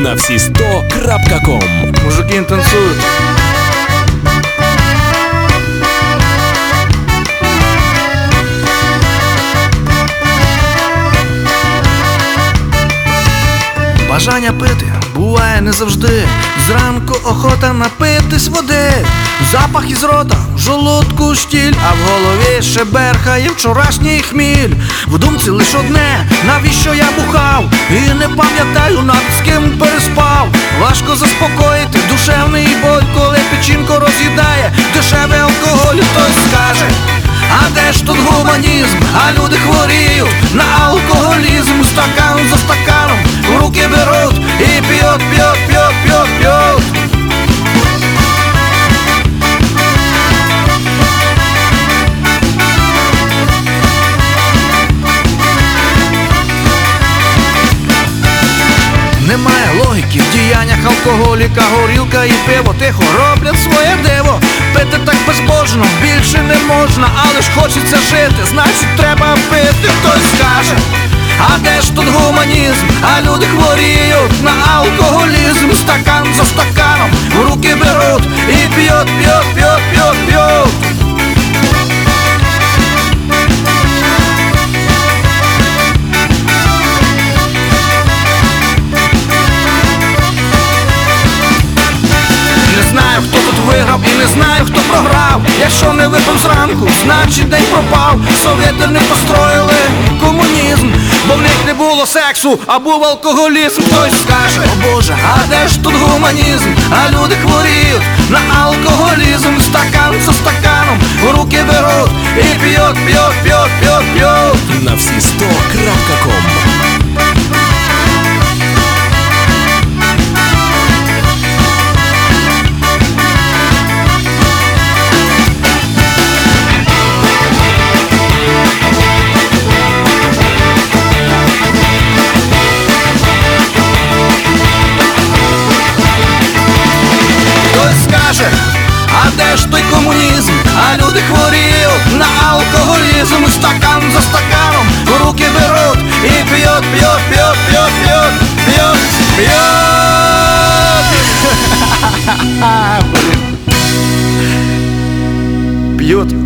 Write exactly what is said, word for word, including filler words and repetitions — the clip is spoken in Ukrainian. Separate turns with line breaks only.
на всі сто крапка ком.
Мужики танцують. Бажання пити буває не завжди. Зранку охота напитись води. Запах із рота, в желудку штіль, а в голові ще берхає вчорашній хміль. В думці лиш одне, навіщо я бухав, і не пам'ятаю, над з ким переспав. Важко заспокоїти душевний боль, коли печінку роз'їдає дешевий алкоголь. Хтось скаже, а де ж тут гуманізм? А люди хворіють на алкоголізм. Стакан за стаканом в руки беруть і п'ють, п'ють, п'ють, п'ють, п'ють. Немає логіки в діяннях алкоголіка. Горілка і пиво тихо роблять своє диво. Пити так безбожно більше не можна, але ж хочеться жити, значить треба пити. Хтось скаже, а де ж тут гуманізм? А люди хворіють на алкоголізм. Стакан за стаканом в руки беруть і п'ють, п'ють, п'ють, п'ють, п'ють. Не знаю, хто тут виграв і не знаю, хто програв. Якщо не випив зранку, значить день пропав. Совєти не построїли комунізм, бо в них не було сексу, а був алкоголізм. Хтось скаже, о Боже, а де ж тут гуманізм? А люди хворіють на алкоголізм. Стакан за стаканом в руки беруть і п'ють, п'ють, п'ють, п'ють, п'ють.
На всі сто крапка ком.
А де ж той комунізм? А люди хворіють на алкоголізм. Стакан за стаканом в руки беруть і п'ють, п'ють, п'ють, п'ють, п'ють, п'ють, п'ють. П'ють.